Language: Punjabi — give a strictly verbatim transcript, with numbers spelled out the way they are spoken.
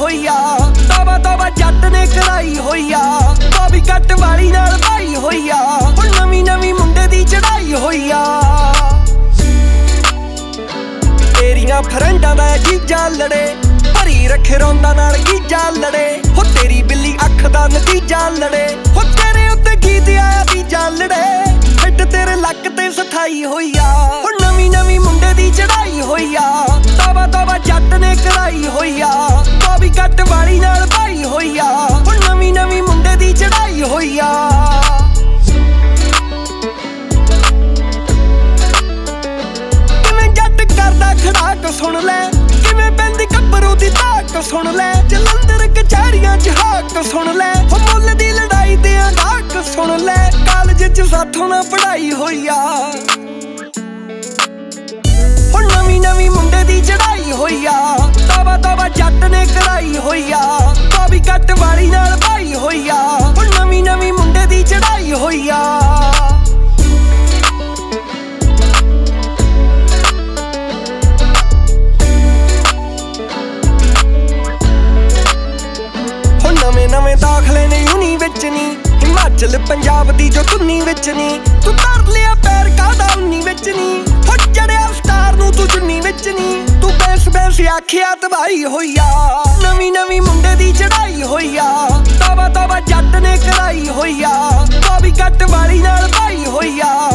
ਹੋਈ ਆ। ਤਵਾ ਤਵਾ ਜੱਟ ਨੇ ਕਰਾਈ ਹੋਈ ਆ। ਬੋਬੀ ਕੱਟ ਵਾਲੀ ਨਾਲ ਭਾਈ ਹੋਈ ਆ। ਹੁਣ ਨਵੀਂ ਨਵੀਂ ਮੁੰਡੇ ਦੀ ਚੜਾਈ ਹੋਈ ਆ। ਤੇਰੀਆਂ ਫਰੈਂਡਾਂ ਦਾ ਜੀਜਾ ਲੜੇ, ਭਰੀ ਰੱਖੇ ਰੋਂਦਾ ਨਾਲ ਗੀਜਾ ਲੜੇ। ਹੋ ਤੇਰੀ ਬਿੱਲੀ ਅੱਖ ਦਾ ਨਤੀਜਾ ਲੜੇ। ਹੋ ਤੇਰੇ ਉੱਤੇ ਗੀਤ ਆਇਆ ਤੀਜਾ ਲੜੇ। ਫਿੱਟ ਤੇਰੇ ਲੱਕ ਤੇ ਸਥਾਈ ਹੋਈ ਆ। ਹੁਣ ਨਵੀਂ ਨਵੀਂ ਮੁੰਡੇ ਦੀ ਚੜਾਈ ਹੋਈ ਆ। ਤਵਾ ਤਵਾ ਜੱਟ ਨੇ ਕਰਾਈ ਹੋਈ ਆ। ਬੋਬੀ ਕੱਟ ਵਾਲੀ ਨਾਲ ਭਾਈ ਹੋਈ ਆ। ਹੁਣ ਨਵੀਂ ਨਵੀਂ ਮੁੰਡੇ ਦੀ ਚੜਾਈ ਹੋਈ ਆ। ਕਿਵੇਂ ਜੱਟ ਕਰਦਾ ਖੜਾਕ ਸੁਣ ਲੈ, ਕਿਵੇਂ ਪੈਂਦੀ ਗੱਭਰੂ ਦੀ ਧਾਕ ਸੁਣ ਲੈ। ਜਲੰਧਰ ਕਚਹਿਰੀਆਂ ਚ ਹਾਕ ਸੁਣ ਲੈ। ਹੋ ਮੁੱਲ ਦੀ ਲੜਾਈ ਤੇ ਡਾਕ ਸੁਣ ਲੈ। ਕਾਲਜ ਚ ਸਾਥੋਂ ਨਾ ਪੜ੍ਹਾਈ ਹੋਈ ਆ। ਹੁਣ ਨਵੀਂ ਨਵੀਂ ਮੁੰਡੇ ਦੀ ਚੜਾਈ ਹੋਈ ਆ। ਤਵਾ ਤਵਾ ਜੱਟ ਨੇ ਕਰਾਈ ਹੋਈ ਆ। ਬੋਬੀ ਕੱਟ ਵਾਲੀ ਨਾਲ ਭਾਈ ਹੋਈ ਆ। ਹੁਣ ਨਵੀਂ ਨਵੀਂ ਮੁੰਡੇ ਦੀ ਚੜਾਈ ਹੋਈ ਆ। ਹੁਣ ਨਵੇਂ ਨਵੇਂ ਦਾਖਲੇ ਨੇ ਯੂਨੀ ਵਿੱਚ ਨੀ, ਹਿਮਾਚਲ ਪੰਜਾਬ ਦੀ ਜੋ ਧੁੰਨੀ ਵਿੱਚ ਨੀ। ਤੂੰ ਧਰ ਲਿਆ ਪੈਰ ਕਾਹਦਾ ਉਨੀ ਵਿੱਚ ਨੀ। ਹੋ ਚੜਿਆ ਸਟਾਰ ਨੂੰ ਤੂੰ ਚੁੰਨੀ ਵਿੱਚ ਨੀ। ਤੂੰ ਬੈਸ ਬੈਸ ਆਖਿਆ ਤਬਾਹੀ ਹੋਈ ਆ। ਨਵੀਂ ਨਵੀਂ ਮੁੰਡੇ ਦੀ ਚੜਾਈ ਹੋਈ ਆ। ਤਵਾ ਤਵਾ ਜੱਟ ਨੇ ਕਰਾਈ ਹੋਈ ਆ। ਬੋਬੀ ਕੱਟ ਵਾਲੀ ਨਾਲ ਭਾਈ ਹੋਈ ਆ।